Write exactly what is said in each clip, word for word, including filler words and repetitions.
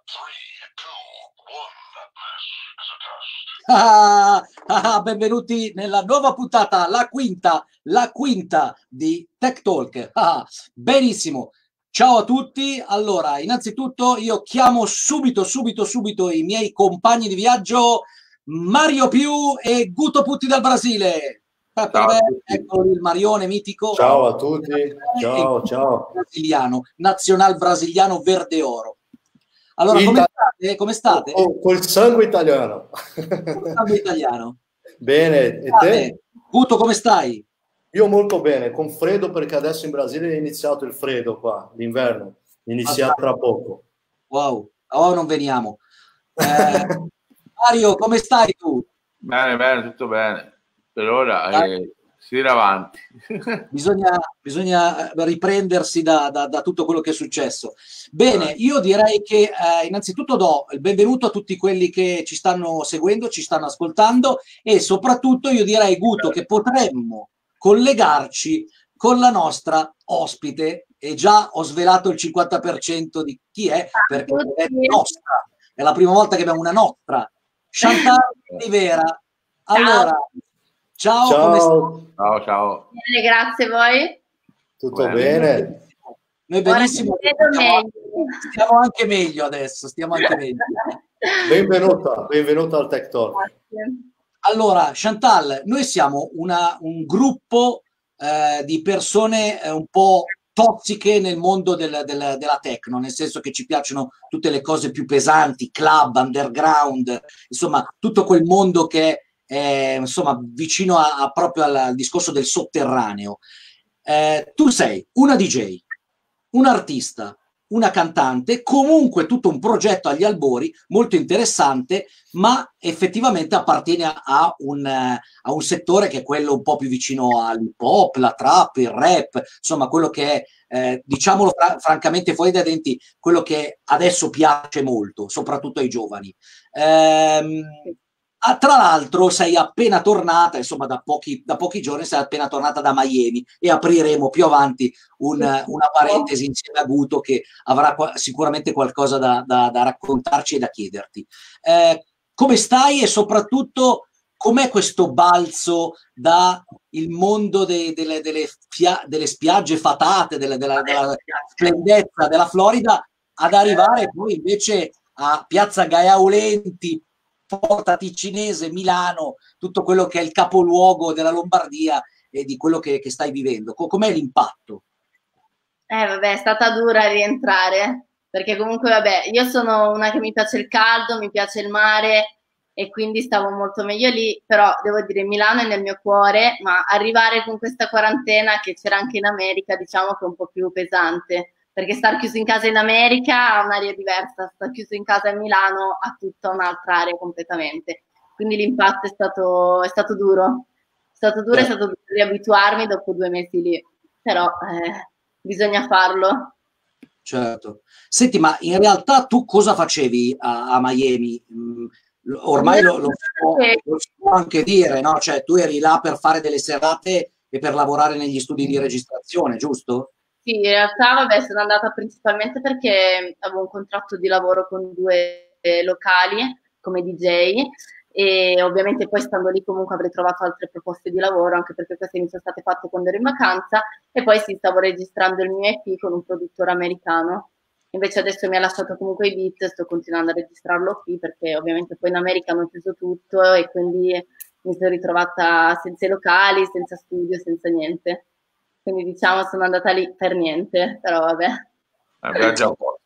Ah, ah, benvenuti nella nuova puntata, la quinta, la quinta di Tech Talk. Ah, benissimo. Ciao a tutti. Allora, innanzitutto io chiamo subito, subito, subito i miei compagni di viaggio, Mario Più e Guto Putti dal Brasile. Eccolo il Marione mitico. Ciao a tutti. Ciao, ciao. Brasiliano, nazional brasiliano verde oro. Allora, come Ita- state? Come state? Oh, col sangue italiano. Col sangue italiano. Bene, e te? Guto, come stai? Io molto bene, con freddo perché adesso in Brasile è iniziato il freddo qua, l'inverno, inizia tra poco. Wow, oh, non veniamo. Eh, Mario, come stai tu? Bene, bene, tutto bene. Per ora eh, si tira avanti. Bisogna, bisogna riprendersi da, da, da tutto quello che è successo. Bene, io direi che eh, innanzitutto do il benvenuto a tutti quelli che ci stanno seguendo, ci stanno ascoltando e soprattutto io direi, Guto, che potremmo collegarci con la nostra ospite e già ho svelato il cinquanta per cento di chi è, perché è nostra. È la prima volta che abbiamo una nostra. Chantal Rivera. Allora, ciao, ciao. Come stai? Ciao, ciao. Bene, grazie a voi. Tutto bene? bene. Noi benissimo. Stiamo, stiamo anche meglio adesso, stiamo anche meglio. Benvenuta, benvenuta al Tech Talk. Grazie. Allora, Chantal, noi siamo una, un gruppo eh, di persone eh, un po' tossiche nel mondo del, del, della techno, nel senso che ci piacciono tutte le cose più pesanti, club, underground, insomma, tutto quel mondo che è eh, insomma, vicino a, a proprio al, al discorso del sotterraneo. Eh, tu sei una D J, un artista, una cantante, comunque tutto un progetto agli albori molto interessante, ma effettivamente appartiene a, a, un, a un settore che è quello un po' più vicino all'hip hop, la trap, il rap, insomma quello che è, eh, diciamolo fra, francamente fuori dai denti, quello che adesso piace molto, soprattutto ai giovani. Ehm, Ah, tra l'altro sei appena tornata, insomma da pochi, da pochi giorni sei appena tornata da Miami e apriremo più avanti un, una parentesi insieme a Guto che avrà qua, sicuramente qualcosa da, da, da raccontarci e da chiederti. Eh, come stai e soprattutto com'è questo balzo da il mondo de, delle, delle, fia, delle spiagge fatate, delle, della, della splendezza della Florida ad arrivare poi invece a Piazza Gaiaulenti, Porta Ticinese, Milano, tutto quello che è il capoluogo della Lombardia e di quello che, che stai vivendo. Com'è l'impatto? Eh vabbè, è stata dura rientrare, perché comunque vabbè, io sono una che mi piace il caldo, mi piace il mare e quindi stavo molto meglio lì, però devo dire Milano è nel mio cuore, ma arrivare con questa quarantena che c'era anche in America, diciamo che è un po' più pesante. Perché star chiuso in casa in America ha un'area diversa, star chiuso in casa a Milano ha tutta un'altra area completamente. Quindi l'impatto è stato, è stato duro, è stato duro, è stato duro riabituarmi dopo due mesi lì, però eh, bisogna farlo. Certo. Senti, ma in realtà tu cosa facevi a, a Miami? Mm, ormai lo, lo, si può, lo si può anche dire, no? Cioè tu eri là per fare delle serate e per lavorare negli studi di registrazione, giusto? Sì, in realtà vabbè, sono andata principalmente perché avevo un contratto di lavoro con due locali come D J e ovviamente poi stando lì comunque avrei trovato altre proposte di lavoro, anche perché queste mi sono state fatte quando ero in vacanza e poi sì, stavo registrando il mio E P con un produttore americano. Invece adesso mi ha lasciato comunque i beat e sto continuando a registrarlo qui perché ovviamente poi in America hanno chiuso tutto e quindi mi sono ritrovata senza i locali, senza studio, senza niente. Quindi diciamo sono andata lì per niente, però vabbè. Un viaggio a vuoto.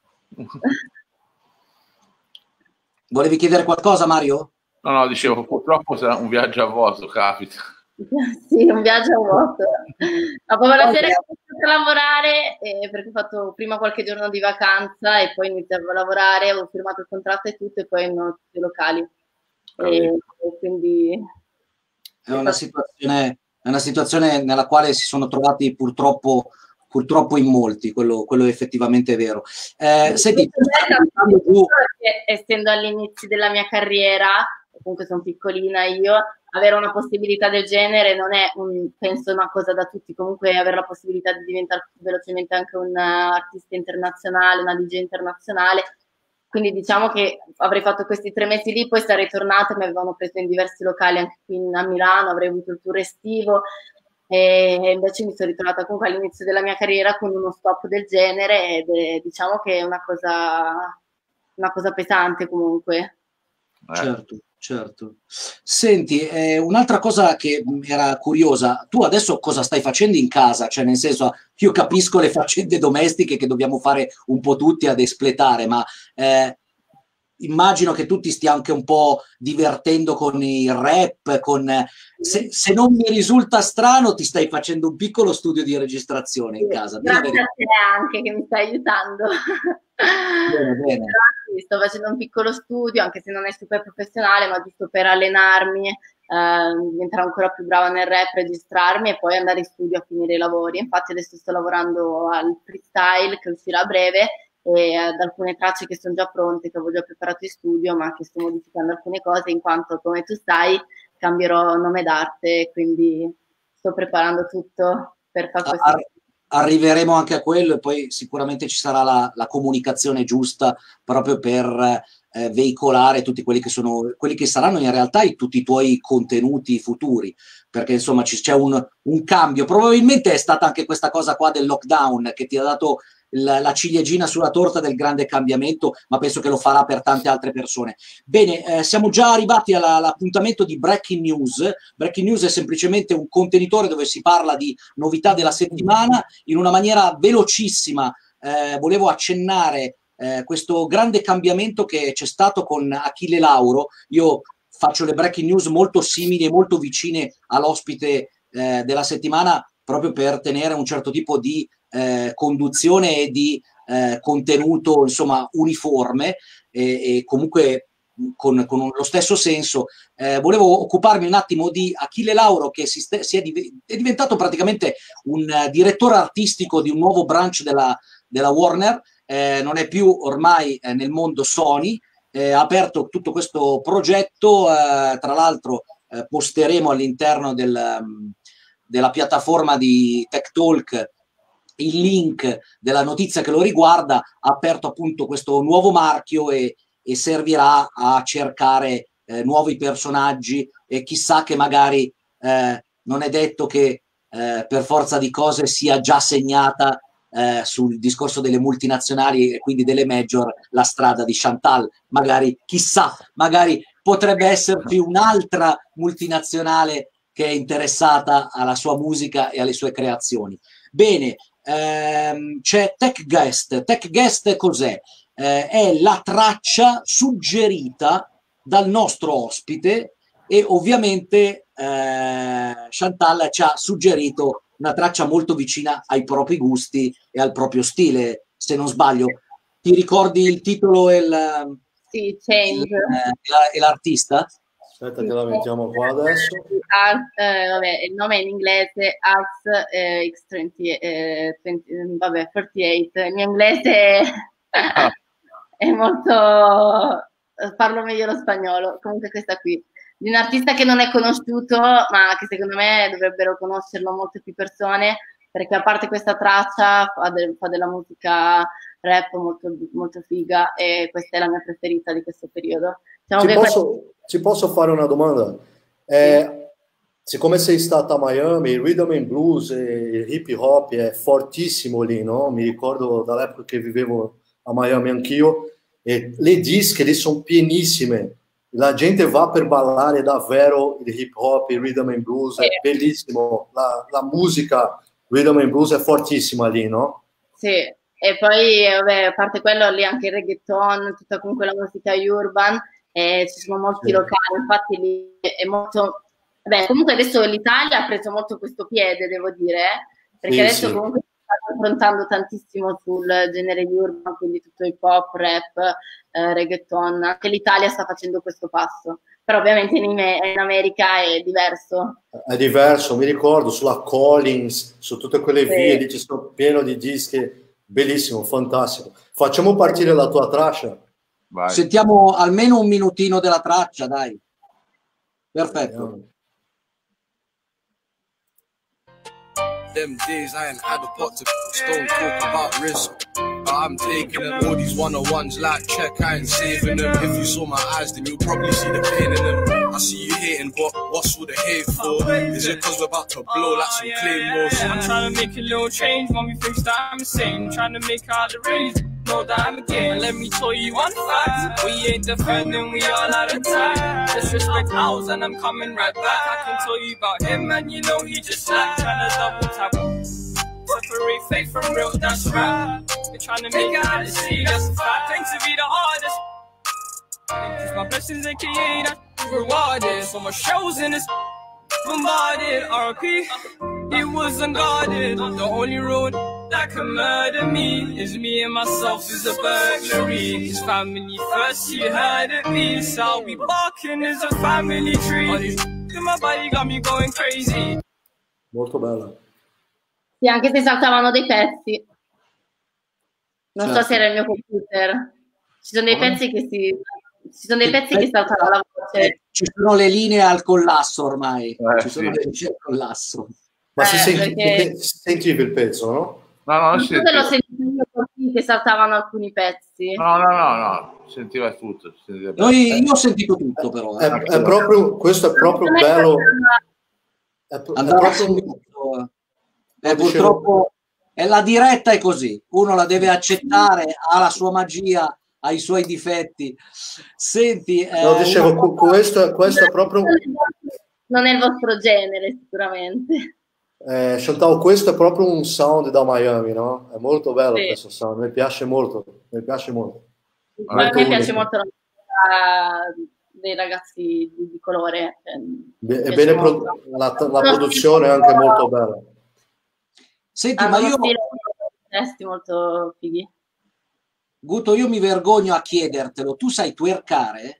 Volevi chiedere qualcosa, Mario? No, no, dicevo, purtroppo sarà un viaggio a vuoto, capita. Sì, un viaggio a vuoto. Ma proprio la sera che ho iniziato a lavorare, eh, perché ho fatto prima qualche giorno di vacanza e poi iniziavo a lavorare, avevo firmato il contratto e tutto, e poi non ho tutti i locali. E, e quindi... È una situazione... È una situazione nella quale si sono trovati purtroppo, purtroppo in molti, quello, quello effettivamente è vero. Eh, senti, tu... essendo all'inizio della mia carriera, comunque sono piccolina io, avere una possibilità del genere non è, un, penso, una cosa da tutti, comunque avere la possibilità di diventare velocemente anche un artista internazionale, una D J internazionale, quindi diciamo che avrei fatto questi tre mesi lì, poi sarei tornata, mi avevano preso in diversi locali anche qui a Milano, avrei avuto il tour estivo, e invece mi sono ritrovata comunque all'inizio della mia carriera con uno stop del genere, ed è, diciamo che è una cosa, una cosa pesante comunque. Certo, certo. Senti, eh, un'altra cosa che era curiosa, tu adesso cosa stai facendo in casa? Cioè, nel senso, io capisco le faccende domestiche che dobbiamo fare un po' tutti ad espletare, ma eh, immagino che tu ti stia anche un po' divertendo con il rap, con... Se, se non mi risulta strano, ti stai facendo un piccolo studio di registrazione in casa. Grazie a te anche che mi stai aiutando. Bene, bene. Sto facendo un piccolo studio, anche se non è super professionale, ma giusto per allenarmi, eh, diventare ancora più brava nel rap, registrarmi e poi andare in studio a finire i lavori. Infatti adesso sto lavorando al freestyle che uscirà a breve, e ad alcune tracce che sono già pronte, che avevo già preparato in studio, ma che sto modificando alcune cose, in quanto, come tu sai, cambierò nome d'arte, quindi sto preparando tutto per fare questo. Ar- arriveremo anche a quello, e poi sicuramente ci sarà la, la comunicazione giusta proprio per eh, veicolare tutti quelli che sono, quelli che saranno in realtà i, tutti i tuoi contenuti futuri, perché insomma ci, c'è un, un cambio. Probabilmente è stata anche questa cosa qua del lockdown che ti ha dato la, la ciliegina sulla torta del grande cambiamento, ma penso che lo farà per tante altre persone. Bene, eh, siamo già arrivati alla, all'appuntamento di Breaking News. Breaking News è semplicemente un contenitore dove si parla di novità della settimana in una maniera velocissima. Eh, volevo accennare eh, questo grande cambiamento che c'è stato con Achille Lauro. Io faccio le breaking news molto simili e molto vicine all'ospite eh, della settimana, proprio per tenere un certo tipo di eh, conduzione e di eh, contenuto, insomma, uniforme e, e comunque con, con lo stesso senso. Eh, volevo occuparmi un attimo di Achille Lauro, che si, st- si è, div- è diventato praticamente un uh, direttore artistico di un nuovo branch della, della Warner. Eh, non è più ormai eh, nel mondo Sony. Eh, ha aperto tutto questo progetto, eh, tra l'altro eh, posteremo all'interno del, um, della piattaforma di Tech Talk il link della notizia che lo riguarda. Ha aperto appunto questo nuovo marchio e, e servirà a cercare eh, nuovi personaggi, e chissà che magari eh, non è detto che eh, per forza di cose sia già segnata Eh, sul discorso delle multinazionali e quindi delle major la strada di Chantal. Magari, chissà, magari potrebbe esserci un'altra multinazionale che è interessata alla sua musica e alle sue creazioni. Bene, ehm, c'è Tech Guest. Tech Guest cos'è? Eh, è la traccia suggerita dal nostro ospite, e ovviamente eh, Chantal ci ha suggerito una traccia molto vicina ai propri gusti e al proprio stile, se non sbaglio. Ti ricordi il titolo e, il, sì, Change. il, la, e l'artista? Aspetta che la mettiamo qua adesso. Art, eh, vabbè, il nome è in inglese, Art eh, X venti, eh, venti, vabbè, quarantotto. Il mio inglese è, è molto... parlo meglio lo spagnolo. Comunque questa qui, di un artista che non è conosciuto, ma che secondo me dovrebbero conoscerlo molte più persone, perché a parte questa traccia fa, de, fa della musica rap molto, molto figa, e questa è la mia preferita di questo periodo. Diciamo ci, che posso, questa... ci posso fare una domanda? Eh, siccome sei stata a Miami, il rhythm and blues e il hip hop è fortissimo lì, no? Mi ricordo dall'epoca che vivevo a Miami anch'io, e le dische lì sono pienissime. La gente va per ballare davvero il hip hop, il rhythm and blues, è bellissimo. La, la musica rhythm and blues è fortissima lì, no? Sì, e poi vabbè, a parte quello lì anche il reggaeton, tutta comunque la musica urban, e ci sono molti Sì. locali, infatti lì è molto... Vabbè, comunque adesso l'Italia ha preso molto questo piede, devo dire, eh, perché Sì, adesso sì. comunque si sta confrontando tantissimo sul genere urban, quindi tutto hip hop, rap, eh, reggaeton. Anche l'Italia sta facendo questo passo, però ovviamente in, in America è diverso. È diverso, mi ricordo sulla Collins, su tutte quelle Sì. vie lì ci sono pieno di dischi, bellissimo, fantastico. Facciamo partire la tua traccia. Vai. Sentiamo almeno un minutino della traccia, dai. Perfetto. Them days I ain't had a pot to stone talk about risk. Uh, but I'm taking them. All these one-on-ones like check, I ain't saving them. If you saw my eyes, then you'll probably see the pain in them. I see you hating, but what's all the hate for? Is it cause we're about to blow like some claymores? I'm trying to make a little change, mommy thinks that I'm insane. Trying to make out the raise, know that I'm a game. Let me tell you one fact, we ain't defending, we all out of time. Disrespect ours and I'm coming right back. I can tell you about him and you know he just like trying to double tap. Separate fake from real, that's right. They're trying to make it out of sea, that's a fact. Thanks to be the hardest. Cause my blessings aka that's rewarded. So much shows in this bombarded R P. It was unguarded. The only road that can murder me is me and myself is a burglary. His family first, you heard it me. So I'll be barking as a family tree. My body got me going crazy. Molto bella. Sì, anche se saltavano dei pezzi. Non certo. so se era il mio computer. Ci sono dei pezzi che si... Ci sono dei pezzi che saltano la voce. Ci sono le linee al collasso ormai. Eh, Ci sono sì. le linee al collasso. Ma Eh, si senti, perché- si sentiva il pezzo, no? No, no, Non si so se l'ho sentiva. sentito io così che saltavano alcuni pezzi. No, no, no, no, si sentiva tutto. Si sentiva bene. Noi, io ho sentito tutto però. È, eh. è proprio, questo è proprio Non è bello. questa- È, pro- è Andava proprio, subito. Eh, No, dicevo- purtroppo è la diretta è così. Uno la deve accettare, ha la sua magia, ha i suoi difetti. Senti, eh, no, dicevo, una cu- cosa- questo, questo è proprio, Non è il vostro genere, sicuramente. eh, Chantal, questo è proprio un sound da Miami, no? È molto bello Sì. questo sound, mi piace molto, mi piace molto. A me Molto piace unico. molto la musica dei ragazzi di, di colore. cioè, mi Be- piace E bene, molto. pro- la, la produzione è anche molto bella. Senti, Hanno ma uno io, stile, testi molto fighi. Guto, io mi vergogno a chiedertelo. Tu sai twerkare?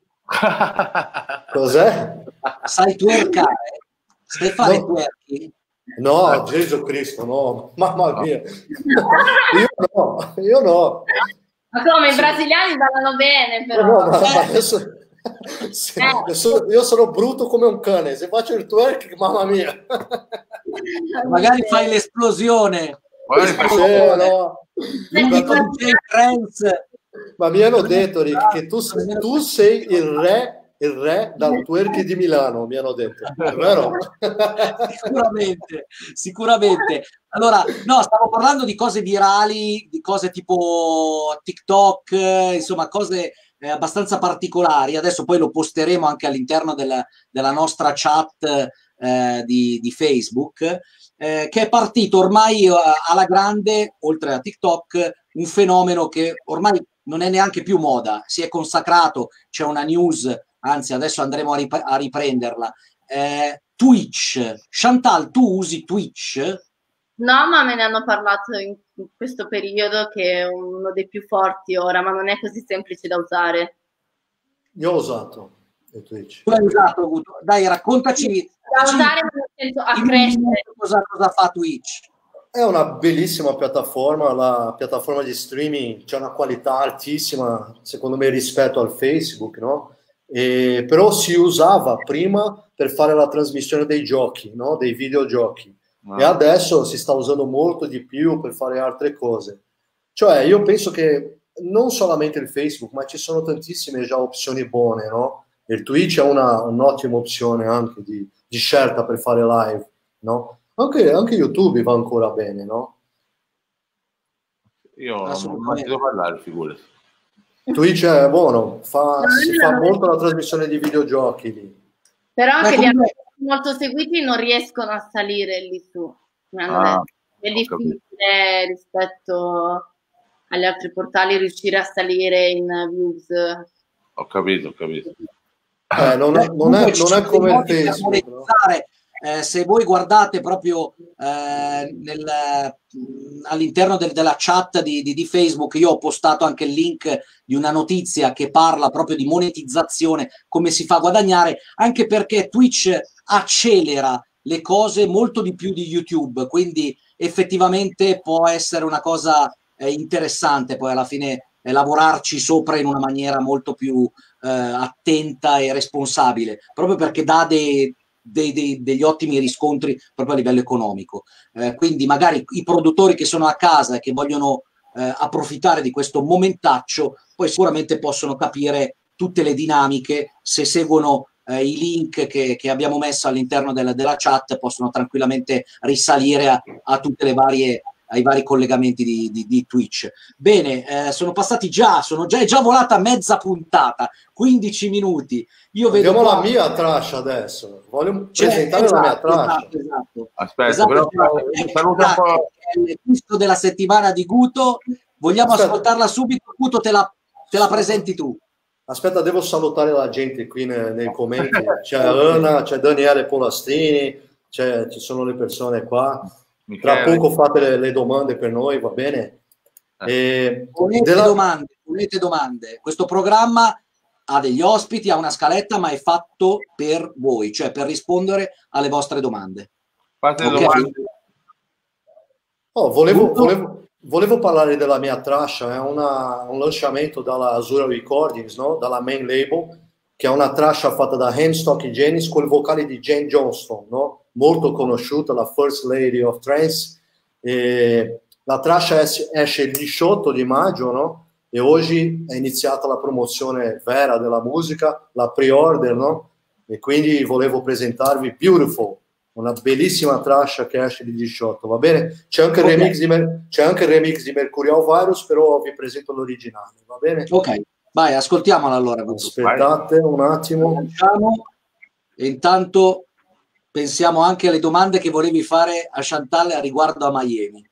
Cos'è? Sai twerkare? Sai fare No. twerking? No, Gesù Cristo, no, mamma mia. Io no, io no. Ma come, i brasiliani ballano bene, però. No, ma, Cioè, ma adesso, se- Eh. io, sono, io sono brutto come un cane, se faccio il twerk, mamma mia. Magari fai l'esplosione. Magari fai- Sì, L'esplosione. no. Diventa D J Trance. Ma mi hanno detto, Rick, che tu, tu sei il re, il re dal twerk di Milano, mi hanno detto. È vero? Sicuramente, sicuramente. Allora, no, stavo parlando di cose virali, di cose tipo TikTok, eh, insomma, cose eh, abbastanza particolari. Adesso poi lo posteremo anche all'interno della, della nostra chat eh, di, di Facebook, eh, che è partito ormai eh, alla grande, oltre a TikTok, un fenomeno che ormai non è neanche più moda, si è consacrato, c'è una news, anzi adesso andremo a, rip- a riprenderla. Eh, Twitch. Chantal, tu usi Twitch? No, ma me ne hanno parlato in in questo periodo che è uno dei più forti ora, ma non è così semplice da usare. Io ho usato il Twitch. Tu hai usato, Guto. Dai, raccontaci Da usare nel senso a in un crescere. minuto cosa, cosa fa Twitch. È una bellissima piattaforma, la piattaforma di streaming, c'è una qualità altissima, secondo me, rispetto al Facebook, no? E, però si usava prima per fare la trasmissione dei giochi, no? Dei videogiochi. Ah. E adesso si sta usando molto di più per fare altre cose. Cioè, io penso che non solamente il Facebook, ma ci sono tantissime già opzioni buone, no? Il Twitch è una, un'ottima opzione anche di, di scelta per fare live, no? Anche, anche YouTube va ancora bene, no? Io non ho mai Assolutamente. sentito parlare, figurati. Twitch è buono, fa, No, si io fa non- molto la trasmissione di videogiochi lì. Però anche Ma gli comunque- artisti molto seguiti non riescono a salire lì su. Mi hanno Ah, detto. È ho difficile rispetto agli altri portali riuscire a salire in views. Ho capito, ho capito. Eh, non, è, Eh, non, è, comunque ci non è sono come dei il modi per Facebook, no? monetizzare. Eh, se voi guardate proprio eh, nel, mh, all'interno del- della chat di, di- di Facebook, io ho postato anche il link di una notizia che parla proprio di monetizzazione, come si fa a guadagnare, anche perché Twitch accelera le cose molto di più di YouTube, quindi effettivamente può essere una cosa eh, interessante poi alla fine eh, lavorarci sopra in una maniera molto più eh, attenta e responsabile, proprio perché dà dei, dei- dei- degli ottimi riscontri proprio a livello economico. Eh, quindi magari i produttori che sono a casa e che vogliono eh, approfittare di questo momentaccio, poi sicuramente possono capire tutte le dinamiche. Se seguono eh, i link che, che abbiamo messo all'interno della, della chat, possono tranquillamente risalire a, a tutte le varie ai vari collegamenti di, di, di Twitch. Bene, eh, sono passati già, sono già, è già volata mezza puntata, quindici minuti. Io vedo Vediamo qua... la mia traccia adesso. Voglio cioè, presentare esatto, la mia traccia. Esatto, esatto. Aspetta, esatto, però esatto. saluta un po'. È il disco della settimana di Guto. Vogliamo Aspetta. ascoltarla subito? Guto, te la, te la presenti tu. Aspetta, devo salutare la gente qui nei, nei commenti. C'è Anna, c'è Daniele Polastrini, c'è, ci sono le persone qua. Tra Michele. poco fate le, le domande per noi, va bene? E Ponete della... domande, ponete domande. Questo programma ha degli ospiti, ha una scaletta, ma è fatto per voi, cioè per rispondere alle vostre domande. Fate Ok? domande. Oh, volevo, volevo, volevo parlare della mia traccia, è una, un lanciamento dalla Azura Recordings, no? Dalla main label, che è una traccia fatta da Handstock Janis con il vocale di Jane Johnston, no? Molto conosciuta, la First Lady of Trance. E la traccia es- esce il diciotto di maggio, no? E oggi è iniziata la promozione vera della musica, la pre-order, no? E quindi volevo presentarvi Beautiful, una bellissima traccia che esce il diciotto, va bene? C'è anche il Okay. remix di, Mer- c'è anche il remix di Mercurial Virus, però vi presento l'originale, va bene? Ok, vai, ascoltiamola allora. Guto. Aspettate un attimo. Lanciamo, e intanto pensiamo anche alle domande che volevi fare a Chantal riguardo a Miami.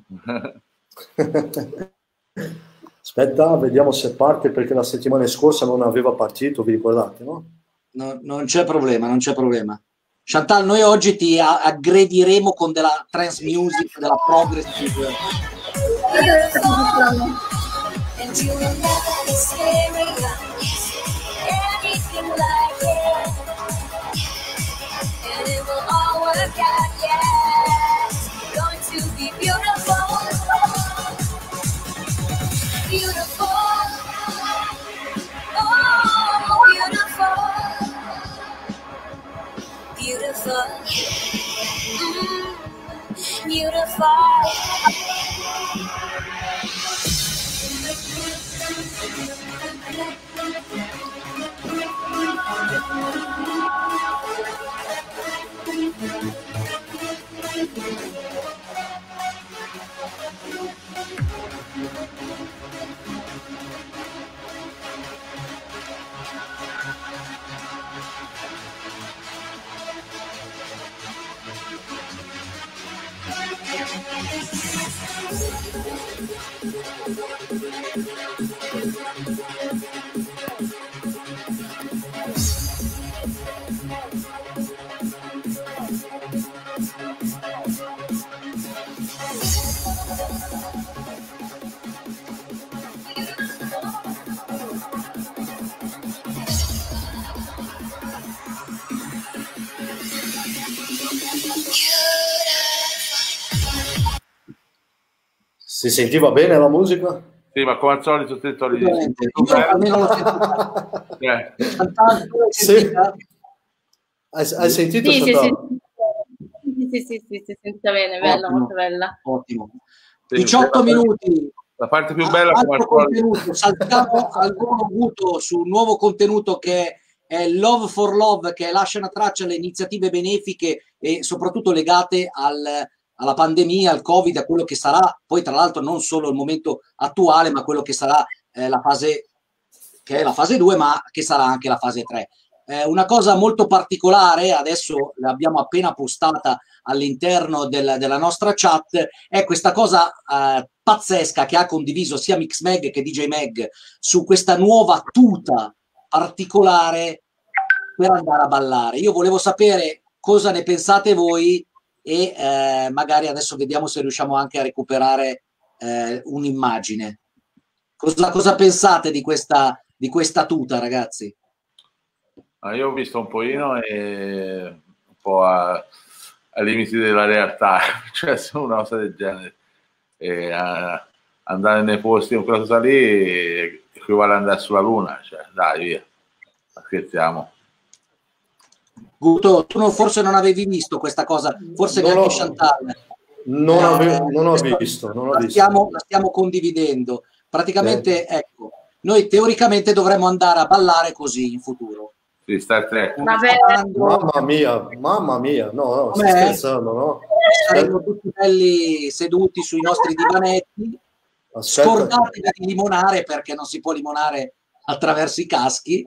Aspetta, vediamo se parte, perché la settimana scorsa non aveva partito, vi ricordate, no? No, non c'è problema, non c'è problema. Chantal, noi oggi ti a- aggrediremo con della trance music, della progressive. And you will never experience anything like it. And it will all work out, yeah. Going to be beautiful. Beautiful. Oh, beautiful. Beautiful. Mm, beautiful. Si sentiva bene la musica? Sì, ma come al solito te togli di Ovviamente. Io almeno l'ho sentita. eh. Chantal, tu l'hai Sì. sentita? Hai, hai sentito? Sì, sì, Chantal? sì, sì, sì, sì, si sente bene, bella, Ottimo. molto bella. Ottimo. Sì, diciotto la- minuti. La parte più bella come Altro al solito. contenuto, saltiamo al volo Guto su un nuovo contenuto che è Love for Love, che lascia una traccia alle iniziative benefiche e soprattutto legate al, alla pandemia, al Covid, a quello che sarà poi tra l'altro non solo il momento attuale, ma quello che sarà eh, la fase che è la fase due, ma che sarà anche la fase tre. Eh, una cosa molto particolare, adesso l'abbiamo appena postata all'interno del, della nostra chat, è questa cosa eh, pazzesca che ha condiviso sia Mixmag che D J Mag su questa nuova tuta particolare per andare a ballare. Io volevo sapere cosa ne pensate voi e eh, magari adesso vediamo se riusciamo anche a recuperare eh, un'immagine. Cosa, cosa pensate di questa, di questa tuta, ragazzi? Ah, io ho visto un pochino e un po' a, ai limiti della realtà, cioè sono una cosa del genere. E, a, andare nei posti con quella cosa lì equivale a andare sulla luna, cioè dai via, scherziamo. Guto, tu non, forse non avevi visto questa cosa, forse Non neanche l'ho- Chantal. Non, Eh, avevo, non ho questo visto, non ho la visto. stiamo, la stiamo condividendo. Praticamente, ecco, noi teoricamente dovremmo andare a ballare così in futuro. Sì, Star Trek. Vabbè, Mamma mia, mamma mia, no, no, stai Com'è? scherzando, no? Saremo tutti belli seduti sui nostri divanetti. Aspetta, Scordatevi di limonare, perché non si può limonare attraverso i caschi.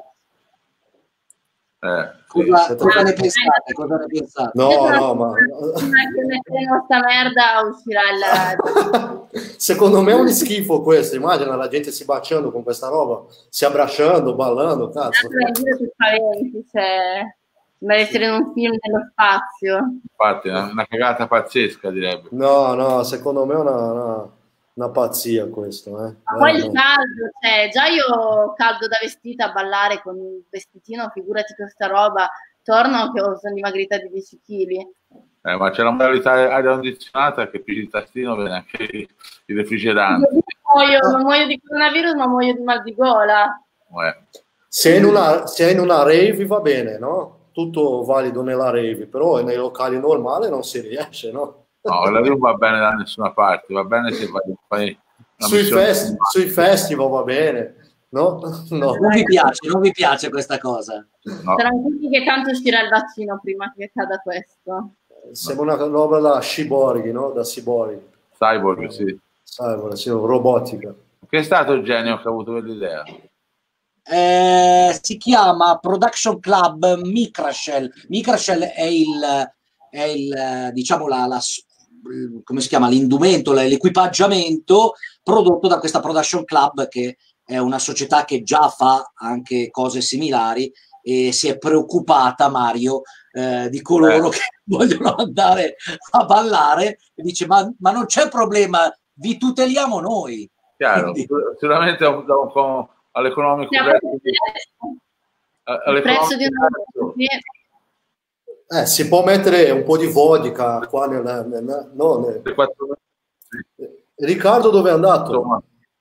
Eh, sì. Cosa, cosa ne pensate? Cosa ne pensate? no, no, ma prima che metteremo sta merda uscirà il... secondo me è un schifo questo. Immagina la gente si baciando con questa roba, si abbracciando, ballando, cazzo. Su Parenti, cioè, sembra essere in un film dello spazio. Infatti, una, una cagata pazzesca, direbbe. No, no, secondo me è una, una, una pazzia questo. Eh. Ma poi il Eh, caldo, cioè, già io ho caldo da vestita a ballare con il vestitino, figurati questa roba. Torno che ho- sono dimagrita di dieci chili. Eh, ma c'è la modalità aria condizionata che più il tastino viene anche il refrigerante. Non muoio, non muoio di coronavirus, ma muoio di mal di gola. Eh. Se è in una, se è in una rave va bene, no? Tutto valido nella rave, però nei locali normali non si riesce, no? No, la non va bene da nessuna parte, va bene se vai, fai una Sui, missione- fest- sui festival va bene, no? No. Non vi piace, non vi piace questa cosa? No, Tranquilli che tanto uscirà il vaccino prima che cada questo. Sembra una roba da cyborghi, no? Da cyborghi. cyborg, sì. Sai, guarda, sì, robotica. Che è stato il genio che ha avuto quell'idea? Eh, si chiama Production Club Micrashell. Micrashell è il, è il diciamo la, la- come si chiama, l'indumento, l'equipaggiamento prodotto da questa Production Club, che è una società che già fa anche cose similari, e si è preoccupata, Mario, eh, di coloro Eh. che vogliono andare a ballare, e dice ma, ma non c'è problema, vi tuteliamo noi. Chiaro, Quindi- sicuramente da un, da un po' all'economico Sì, detto- il prezzo di una all'economico sì. Eh, si può mettere un po' di vodka qua nel, nel- no, nel- detto, quattro- Riccardo dove è andato? insomma,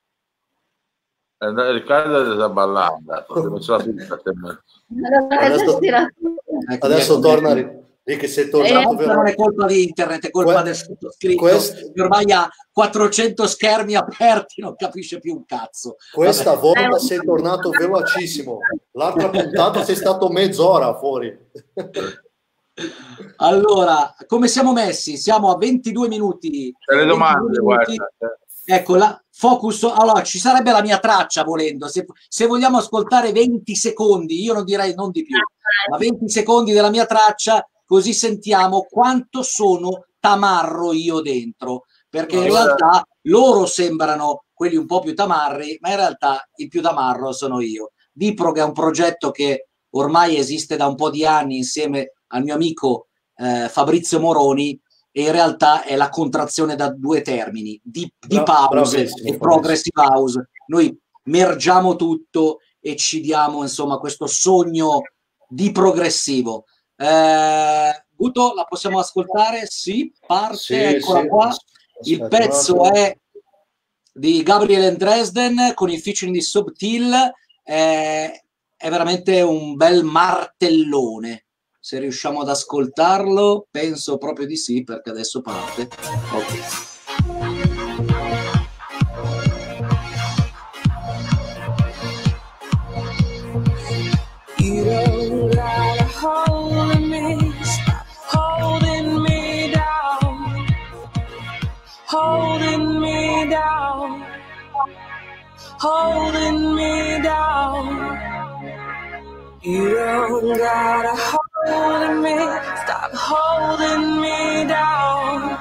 eh, Riccardo è da ballare, devo solo tutta sembra. Allora, Adesso- tira- Ecco, Adesso ecco, torna ecco. Ri- Rick, che sei Eh, tornato Ma non vero? è colpa di internet, è colpa Que- del sottoscritto, quest- che ormai ha quattrocento schermi aperti, non capisce più un cazzo. Questa Vabbè. volta sei tornato velocissimo. L'altra puntata sei stato mezz'ora fuori. Allora, come siamo messi? Siamo a ventidue minuti. C'è le domande, ventidue minuti. guarda. Ecco, la focus. Allora, ci sarebbe la mia traccia volendo. Se, se vogliamo ascoltare venti secondi, io non direi non di più, ma venti secondi della mia traccia, così sentiamo quanto sono tamarro io dentro. Perché in Allora- realtà loro sembrano quelli un po' più tamarri, ma in realtà il più tamarro sono io. Diprog è un progetto che ormai esiste da un po' di anni insieme al mio amico eh, Fabrizio Moroni, e in realtà è la contrazione da due termini, Deep, deep Bra- House bravissimo, e Progressive House. Noi mergiamo tutto e ci diamo insomma questo sogno di progressivo. Eh, Guto, la possiamo ascoltare? Sì, parte, Sì, eccola sì. qua. Aspetta Il un pezzo attimo. è di Gabriel and Dresden con il featuring di Subtil. eh, è veramente un bel martellone. Se riusciamo ad ascoltarlo, penso proprio di sì, perché adesso parte. Ok. You don't got a hold of me, stop holding me down, holding me down, holding me down. You don't got a hold of me, stop holding me down.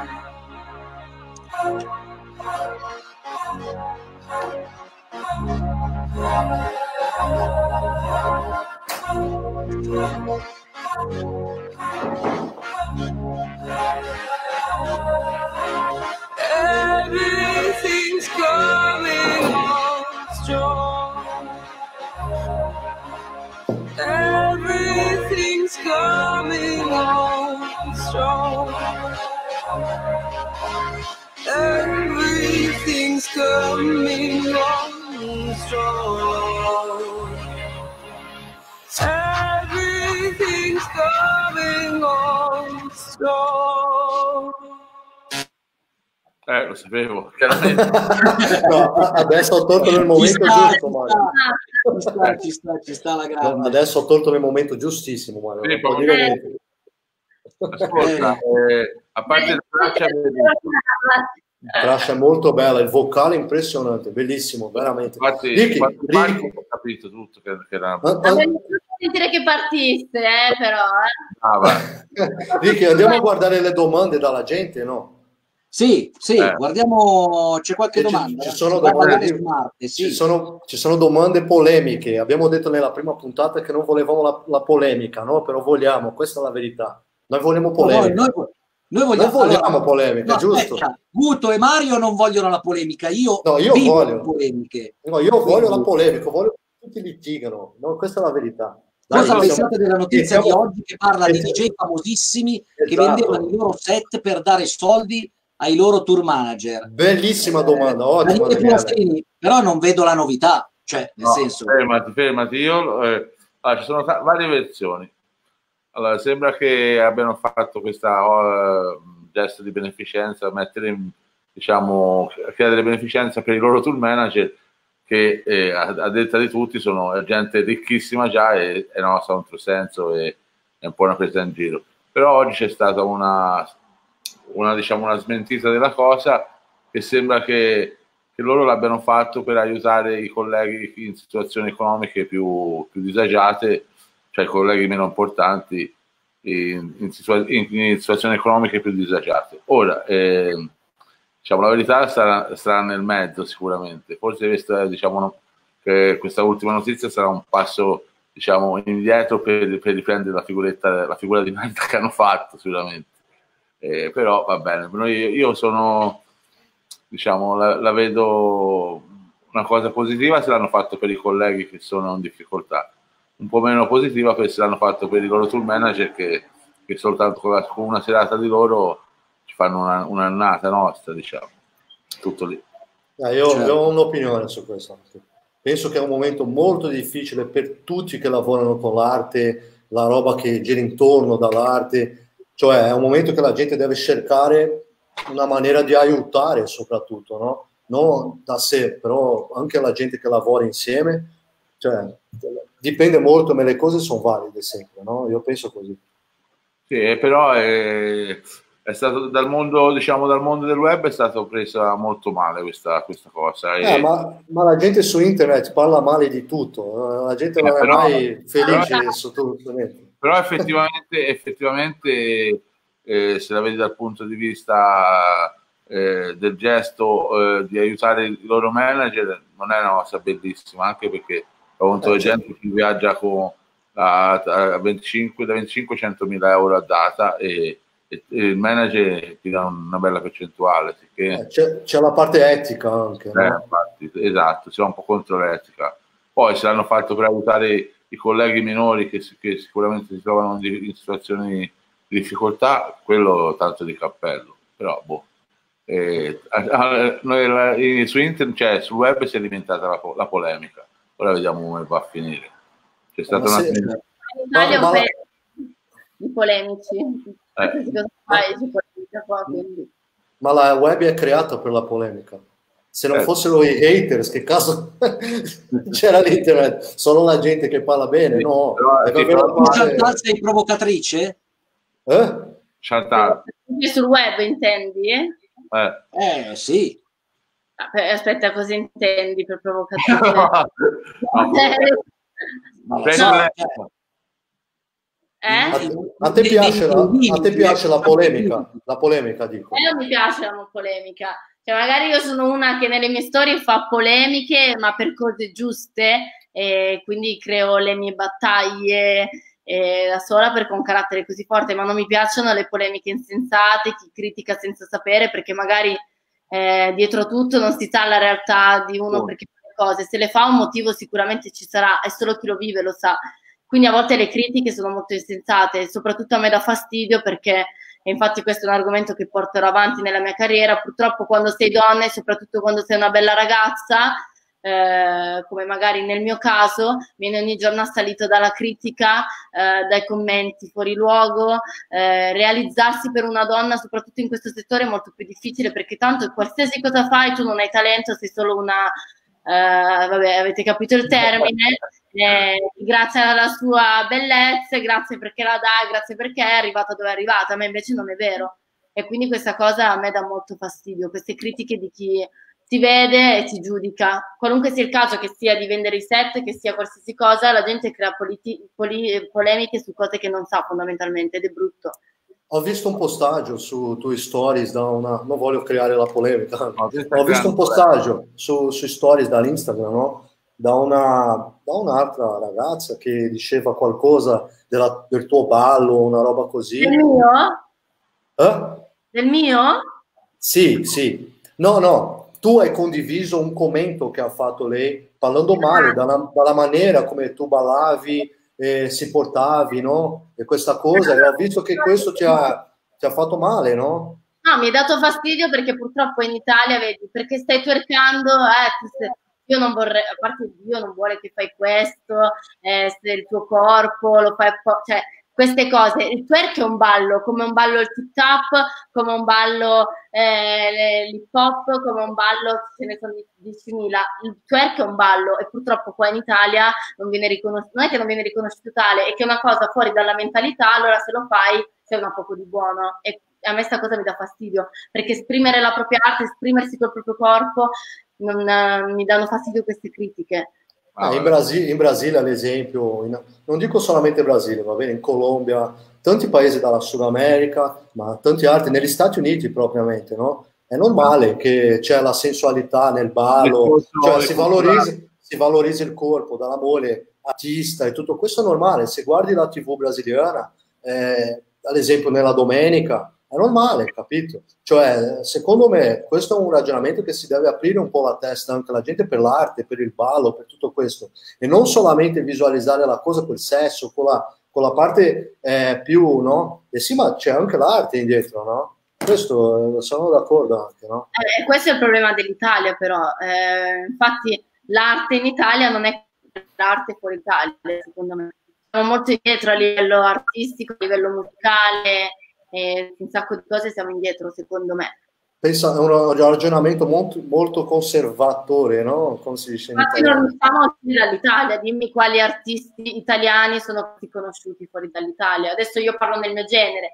Everything's coming on strong. Everything's coming on strong. Everything's coming on strong. Everything's coming on strong. Eh, lo sapevo, chiaramente. No, adesso ho tolto nel momento Ci sta, giusto, Mario. Ci sta, ci sta, ci sta la No, grande. adesso ho tolto nel momento giustissimo, Mario. Sì, Non può poi- dire niente. Ascolta, eh, a parte le braccia, La traccia è molto bella, il vocale è impressionante, bellissimo, veramente. infatti, Ricky, quando parti Ricky, ho capito tutto che, che era ah, ah, Avrei voluto sentire che partisse, eh, però. Eh. brava. Ricky, andiamo a guardare le domande dalla gente, no? Sì, sì, Eh. guardiamo, c'è qualche Ci- domanda? ci sono Si va a domande parlare di- smart, sì. Ci sono, ci sono domande polemiche. Abbiamo detto nella prima puntata che non volevamo la, la polemica, no? Però vogliamo, questa è la verità. Noi vogliamo No, noi, polemica. noi- noi vogliamo, Noi vogliamo allora, polemica, no, giusto? aspetta, Guto e Mario non vogliono la polemica, io, No, io vivo voglio. le polemiche. No, io voglio Quindi- la polemica, voglio che tutti litigano. No, questa è la verità. Cosa Dai, pensate siamo- della notizia siamo- di oggi che parla di Esatto. D J famosissimi che Esatto. vendevano i loro set per dare soldi ai loro tour manager? Bellissima domanda, Eh, ottima. Daniele Daniele. Polassini, però non vedo la novità, cioè nel No, senso fermati, fermati. Io, eh, allora, ci sono ta- varie versioni. Allora, sembra che abbiano fatto questa oh, gesto di beneficenza, mettere in, diciamo, chiedere beneficenza per i loro tour manager, che eh, a, a detta di tutti sono gente ricchissima già e, e no, ha un senso e è un po' una presa in giro. Però oggi c'è stata una, una, diciamo, una smentita della cosa, che sembra che, che loro l'abbiano fatto per aiutare i colleghi in situazioni economiche più, più disagiate, cioè i colleghi meno importanti in, in, situa- in, in situazioni economiche più disagiate. Ora, eh, diciamo, la verità sarà, sarà nel mezzo sicuramente. Forse questa, diciamo, no, che questa ultima notizia sarà un passo, diciamo, indietro per, per riprendere la figuretta, la figura di merda che hanno fatto sicuramente. Eh, però va bene, noi, io sono, diciamo, la, la vedo una cosa positiva se l'hanno fatto per i colleghi che sono in difficoltà, un po' meno positiva se l'hanno fatto per i loro tour manager che, che soltanto con, la, con una serata di loro ci fanno una, un'annata nostra, diciamo, tutto lì. Eh, io, Certo. io ho un'opinione su questo. Penso che è un momento molto difficile per tutti che lavorano con l'arte, la roba che gira intorno dall'arte, cioè è un momento che la gente deve cercare una maniera di aiutare soprattutto, no? Non da sé, però anche la gente che lavora insieme, cioè dipende molto, ma le cose sono valide sempre, no? Io penso così. Sì, però è, è stato dal mondo, diciamo, dal mondo del web è stata presa molto male questa, questa cosa. Eh, E- ma, ma la gente su internet parla male di tutto, la gente Eh, non è però- mai felice però- su tutto. Niente. Però effettivamente, effettivamente eh, se la vedi dal punto di vista eh, del gesto eh, di aiutare i loro manager, non è una cosa bellissima, anche perché ho avuto Eh, gente che viaggia con a, a venticinque, da venticinque a centomila euro a data e, e, e il manager ti dà una bella percentuale. Che, Eh, c'è, c'è la parte etica anche, eh, no? infatti, esatto, si va un po' contro l'etica. Poi se l'hanno fatto per aiutare i colleghi minori che, si- che sicuramente si trovano di- in situazioni di difficoltà, quello tanto di cappello. Però, boh. Eh, a- a- noi, la- in- su internet, cioè sul web si è alimentata la, po- la polemica. Ora vediamo come va a finire. C'è stata Ma una... se- In Italia Ma- un ma- paese di polemici. Eh. Qualsiasi cosa fai di politica qua, quindi. Ma la web è creata per la polemica. Se non Eh. fossero i haters, che caso c'era l'internet? Solo la gente che parla bene? No, Però- deve sì, avere però- la Tu, parte- Chantal, sei provocatrice? Eh? Chantal, Quindi sul web intendi? eh. Eh sì. Ah, per- Aspetta, cosa intendi per provocazione? No, Ma lo Prendi so, lei. cioè, Eh? A, a te piace la, a te piace la polemica? La polemica, dico. A me non mi piace la polemica. Cioè, magari io sono una che nelle mie storie fa polemiche, ma per cose giuste, e quindi creo le mie battaglie eh, da sola perché ho un carattere così forte, ma non mi piacciono le polemiche insensate, chi critica senza sapere, perché magari eh, dietro tutto non si sa la realtà di uno Oh. perché fa le cose. Se le fa un motivo sicuramente ci sarà, e solo chi lo vive lo sa. Quindi a volte le critiche sono molto insensate, e soprattutto a me dà fastidio perché, e infatti questo è un argomento che porterò avanti nella mia carriera, purtroppo quando sei donna e soprattutto quando sei una bella ragazza, eh, come magari nel mio caso, viene ogni giorno assalito dalla critica, eh, dai commenti fuori luogo. Eh, realizzarsi per una donna, soprattutto in questo settore, è molto più difficile, perché tanto qualsiasi cosa fai, tu non hai talento, sei solo una... Eh, vabbè, avete capito il termine. Eh, grazie alla sua bellezza, grazie perché la dà, grazie perché è arrivata dove è arrivata. A me invece non è vero, e quindi questa cosa a me dà molto fastidio, queste critiche di chi ti vede e ti giudica, qualunque sia il caso, che sia di vendere i set, che sia qualsiasi cosa, la gente crea politi- poli- polemiche su cose che non sa fondamentalmente, ed è brutto. Ho visto un postaggio su tue stories da una... non voglio creare la polemica, No, ho visto un postaggio su, sui stories dall'Instagram, no? Da, una, da un'altra ragazza che diceva qualcosa della, del tuo ballo, una roba così. Del mio? Eh? Del mio? Sì, sì. No, no, tu hai condiviso un commento che ha fatto lei, parlando male dalla, dalla maniera come tu ballavi, eh, si portavi, no? E questa cosa, e ho visto che questo ti ha, ti ha fatto male, no? No, mi è dato fastidio perché purtroppo in Italia, vedi, perché stai twerkando, eh, ti stai... Io non vorrei, a parte Dio non vuole che fai questo, eh, se il tuo corpo lo fai, po- cioè queste cose. Il twerk è un ballo, come un ballo il tip-tap, come un ballo eh, l'hip hop, come un ballo, ce ne sono diecimila. Il twerk è un ballo, e purtroppo qua in Italia non viene riconosciuto, non è che non viene riconosciuto tale, è che è una cosa fuori dalla mentalità, allora se lo fai sei una poco di buono. E a me sta cosa mi dà fastidio, perché esprimere la propria arte, esprimersi col proprio corpo, non, eh, mi danno fastidio queste critiche. Ah, in, Brasile, in Brasile, ad esempio, in, non dico solamente Brasile, va bene, in Colombia, tanti paesi dalla Sud America, ma tanti altri, negli Stati Uniti propriamente, no? È normale che c'è la sensualità nel ballo, cioè si valorizza, si valorizza il corpo dall'amore artista, e tutto questo è normale. Se guardi la tivù brasiliana, eh, ad esempio nella domenica, è normale, capito? Cioè, secondo me, questo è un ragionamento che si deve aprire un po' la testa anche alla gente, per l'arte, per il ballo, per tutto questo, e non solamente visualizzare la cosa col sesso, con la, con la parte eh, più, no? E sì, ma c'è anche l'arte indietro, no? Questo eh, sono d'accordo anche, no? Eh, questo è il problema dell'Italia, però. Eh, infatti, l'arte in Italia non è l'arte fuori Italia, secondo me. Siamo molto indietro a livello artistico, a livello musicale, e un sacco di cose siamo indietro, secondo me. Pensa, è un ragionamento molto, molto conservatore, no? Come si dice in Infatti italiano. non siamo fuori dall'Italia, dimmi quali artisti italiani sono conosciuti fuori dall'Italia. Adesso io parlo nel mio genere,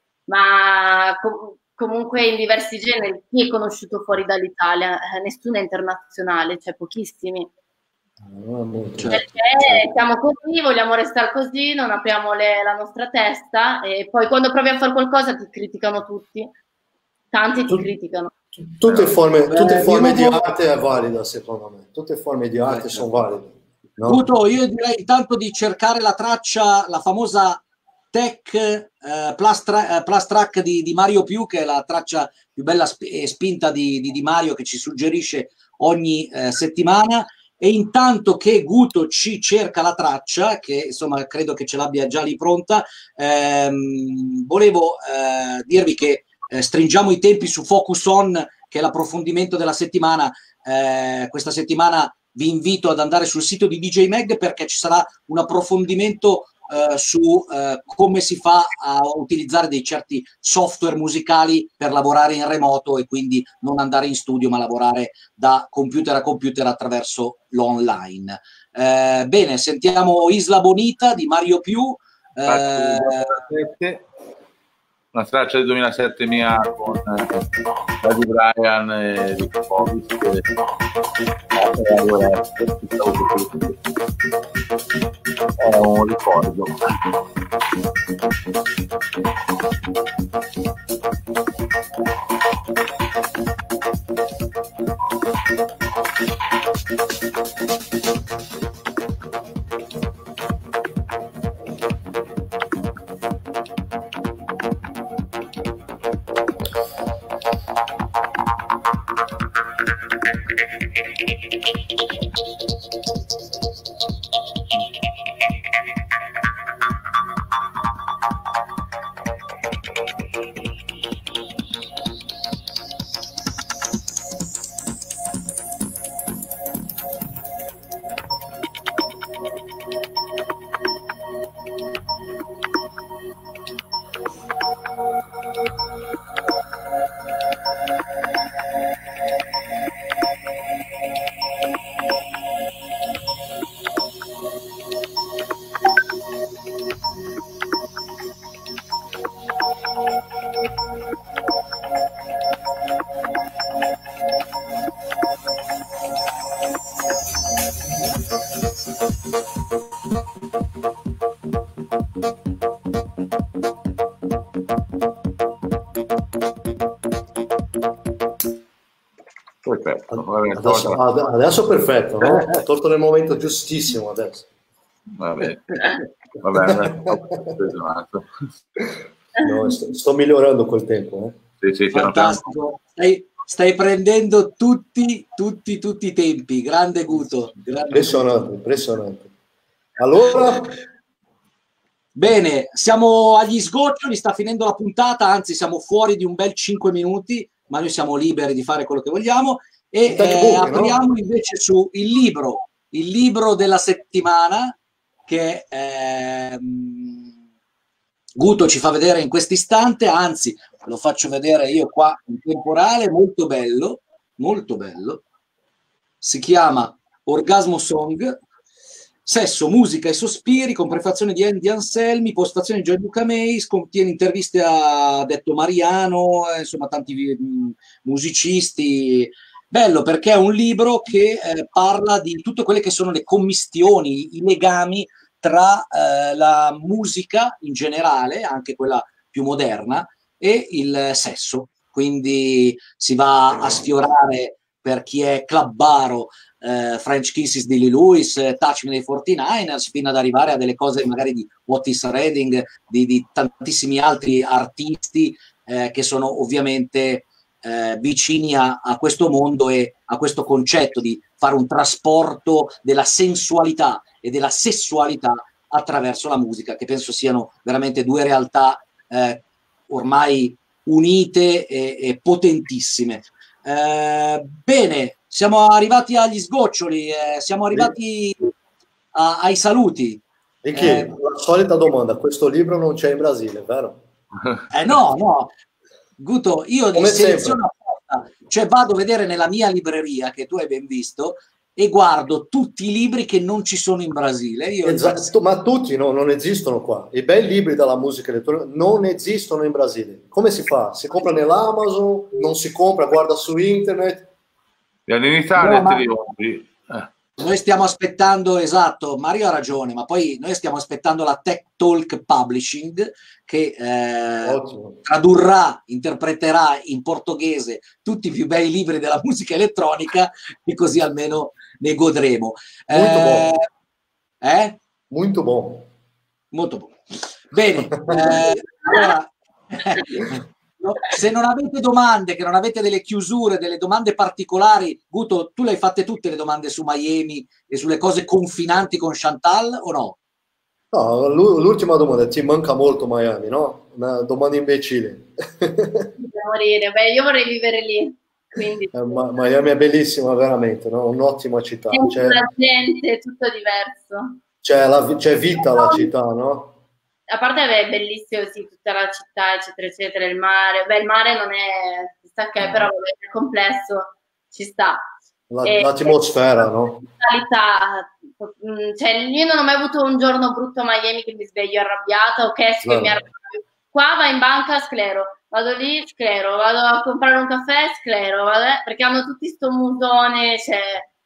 ma com- comunque in diversi generi, chi è conosciuto fuori dall'Italia? Eh, nessuno è internazionale, cioè pochissimi. Certo, Perché certo. siamo così, vogliamo restare così, non apriamo le, la nostra testa, e poi quando provi a fare qualcosa ti criticano tutti, tanti ti Tut- criticano. Tutte forme, tutte Eh, forme io di non- arte è valida, secondo me. Tutte forme di arte Eh, sono certo. valide. No? Guto, io direi intanto di cercare la traccia, la famosa Tech eh, plus, tra- eh, plus Track di, di Mario Più, che è la traccia più bella sp- e spinta di, di, di Mario, che ci suggerisce ogni eh, settimana. E intanto che Guto ci cerca la traccia, che insomma credo che ce l'abbia già lì pronta, ehm, volevo eh, dirvi che eh, stringiamo i tempi su Focus On, che è l'approfondimento della settimana. Eh, questa settimana vi invito ad andare sul sito di D J Mag, perché ci sarà un approfondimento eh, su eh, come si fa a utilizzare dei certi software musicali per lavorare in remoto, e quindi non andare in studio ma lavorare da computer a computer attraverso l'online. Eh, bene, sentiamo Isla Bonita di Mario Più. Eh, Una traccia del duemilasette mia con eh, Buddy Brian e Rick Bobby, che è un ricordo. Adesso, adesso è perfetto, no? Ho torto nel momento giustissimo adesso. Vabbè, vabbè, no, sto, sto migliorando col tempo. Eh. Sì, sì, fantastico. Stai, stai prendendo tutti, tutti, tutti i tempi. Grande Guto. Grande impressionante, Guto. impressionante. Allora... Bene, siamo agli sgoccioli, sta finendo la puntata, anzi siamo fuori di un bel cinque minuti, ma noi siamo liberi di fare quello che vogliamo e eh, apriamo no? invece su il libro, il libro della settimana che eh, Guto ci fa vedere in questo istante, anzi lo faccio vedere io qua in temporale, molto bello, molto bello, si chiama Orgasmo Song, Sesso, musica e sospiri, con prefazione di Andy Anselmi, postazione di Gianluca Meis, contiene interviste a Detto Mariano, eh, insomma tanti mh, musicisti. Bello perché è un libro che eh, parla di tutte quelle che sono le commistioni, i legami tra eh, la musica in generale, anche quella più moderna, e il sesso. Quindi si va a sfiorare, per chi è clubbaro, Uh, French Kisses di Lee Lewis, uh, Touch Me dei quarantanovers, fino ad arrivare a delle cose magari di Otis Redding, di, di tantissimi altri artisti uh, che sono ovviamente uh, vicini a, a questo mondo e a questo concetto di fare un trasporto della sensualità e della sessualità attraverso la musica, che penso siano veramente due realtà uh, ormai unite e, e potentissime. Uh, bene, siamo arrivati agli sgoccioli, eh, siamo arrivati a, ai saluti. E che eh, la solita domanda, questo libro non c'è in Brasile, vero? Eh no, no. Guto, io li seleziono apposta, cioè vado a vedere nella mia libreria, che tu hai ben visto, e guardo tutti i libri che non ci sono in Brasile. Io esatto, ma tutti no, non esistono qua. I bei libri della musica elettronica non esistono in Brasile. Come si fa? Si compra nell'Amazon, non si compra, guarda su internet. In Italia no, te li compri. Eh. Noi stiamo aspettando, esatto, Mario ha ragione, ma poi noi stiamo aspettando la Tech Talk Publishing che eh, tradurrà, interpreterà in portoghese tutti i più bei libri della musica elettronica e così almeno ne godremo. Molto eh, buono. Eh? Molto buono. Molto buono. Bene, eh, allora... se non avete domande, che non avete delle chiusure, delle domande particolari, Guto, tu le hai fatte tutte le domande su Miami e sulle cose confinanti con Chantal o no? No, l'ultima domanda, ti manca molto Miami, no? Una domanda imbecille. morire, beh, io vorrei vivere lì. Quindi... Eh, ma, Miami è bellissima veramente, no? Un'ottima città. C'è la gente, è tutto diverso. C'è, la, c'è vita la città, no? A parte è bellissimo, sì, tutta la città, eccetera, eccetera, il mare. Beh, il mare non è, sta che, però è complesso, ci sta. La, e, l'atmosfera, no? Cioè, io non ho mai avuto un giorno brutto a Miami che mi sveglio arrabbiata o che esco e mi arrabbio. Qua vai in banca, sclero. Vado lì, sclero. Vado a comprare un caffè, sclero. Vado, perché hanno tutti sto musone, cioè...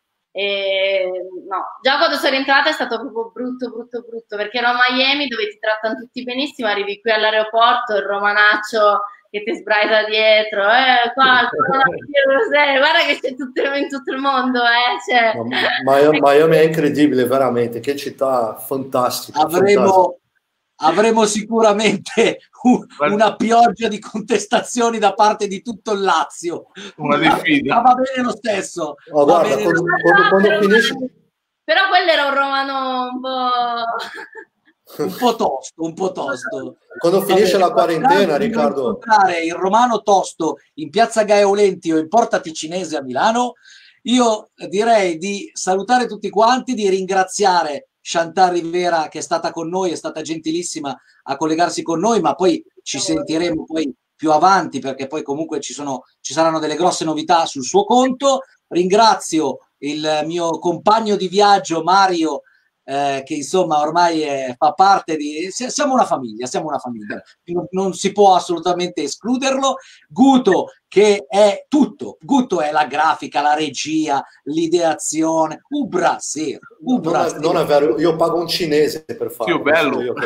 E, no, già quando sono entrata è stato proprio brutto, brutto, brutto, perché ero a Miami dove ti trattano tutti benissimo, arrivi qui all'aeroporto, il romanaccio che ti sbraita dietro, eh, qua, guarda che c'è tutto, in tutto il mondo, eh, cioè. Miami, Miami è incredibile, veramente, che città fantastica. Avremo, fantastica. avremo sicuramente un, una pioggia di contestazioni da parte di tutto il Lazio, una diffida. Ma va bene lo stesso. Oh, guarda, quando, quando, quando finisce... Però quello era un romano un po'... un po' tosto, un po' tosto. Quando finisce la quarantena, Riccardo... Il romano tosto in piazza Gaeolenti o in Porta Ticinese a Milano, io direi di salutare tutti quanti, di ringraziare Chantal Rivera che è stata con noi, è stata gentilissima a collegarsi con noi, ma poi ci sentiremo poi più avanti perché poi comunque ci sono, ci saranno delle grosse novità sul suo conto. Ringrazio il mio compagno di viaggio Mario eh, che insomma ormai è, fa parte di... siamo una famiglia, siamo una famiglia, non, non si può assolutamente escluderlo. Guto che è tutto, Guto è la grafica, la regia, l'ideazione, Ubra, sì, Ubra, non, è, non è vero, io pago un cinese per farlo. Più bello. Io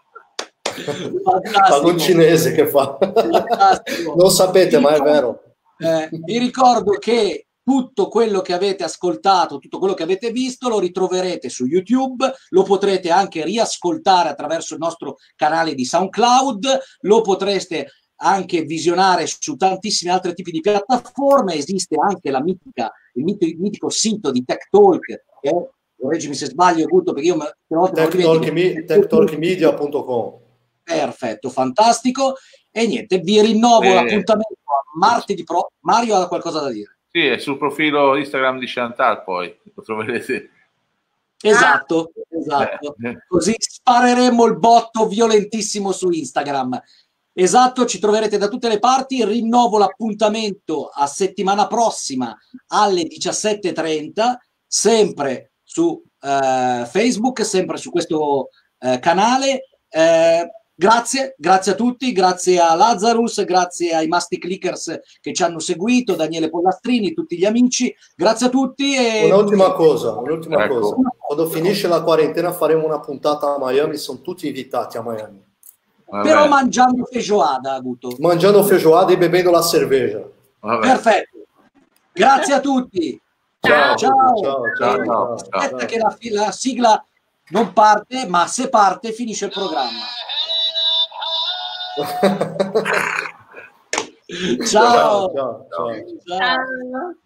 pago un cinese che fa. Fantastico. Non sapete, ma è vero. Eh, vi ricordo che tutto quello che avete ascoltato, tutto quello che avete visto lo ritroverete su YouTube, lo potrete anche riascoltare attraverso il nostro canale di SoundCloud, lo potreste anche visionare su tantissimi altri tipi di piattaforme. Esiste anche la mitica, il mitico, il mitico sito di Tech Talk, che è, correggimi se sbaglio, Guto, perché io tech talk media punto com. Perfetto, fantastico. E niente, vi rinnovo Eh. l'appuntamento a martedì pro. Mario ha qualcosa da dire? Sì, è sul profilo Instagram di Chantal, poi lo troverete. Esatto, esatto. Eh. Così spareremo il botto violentissimo su Instagram. Esatto, ci troverete da tutte le parti. Rinnovo l'appuntamento a settimana prossima alle diciassette e trenta, sempre su eh, Facebook, sempre su questo eh, canale. Eh, grazie, grazie a tutti, grazie a Lazarus, grazie ai Masti Clickers che ci hanno seguito, Daniele Pollastrini, tutti gli amici. Grazie a tutti. E... Un'ultima cosa, un'ultima Ecco. cosa. Quando finisce la quarantena faremo una puntata a Miami, sono tutti invitati a Miami. Vabbè. Però mangiando feijoada, Aguto. Mangiando feijoada e bevendo la cerveja. Vabbè. Perfetto. Grazie a tutti. Ciao, Ciao. ciao, Eh, ciao, ciao. Aspetta che la, la sigla non parte, ma se parte finisce il programma. Ciao. Ciao, ciao, ciao. Ciao. Ciao.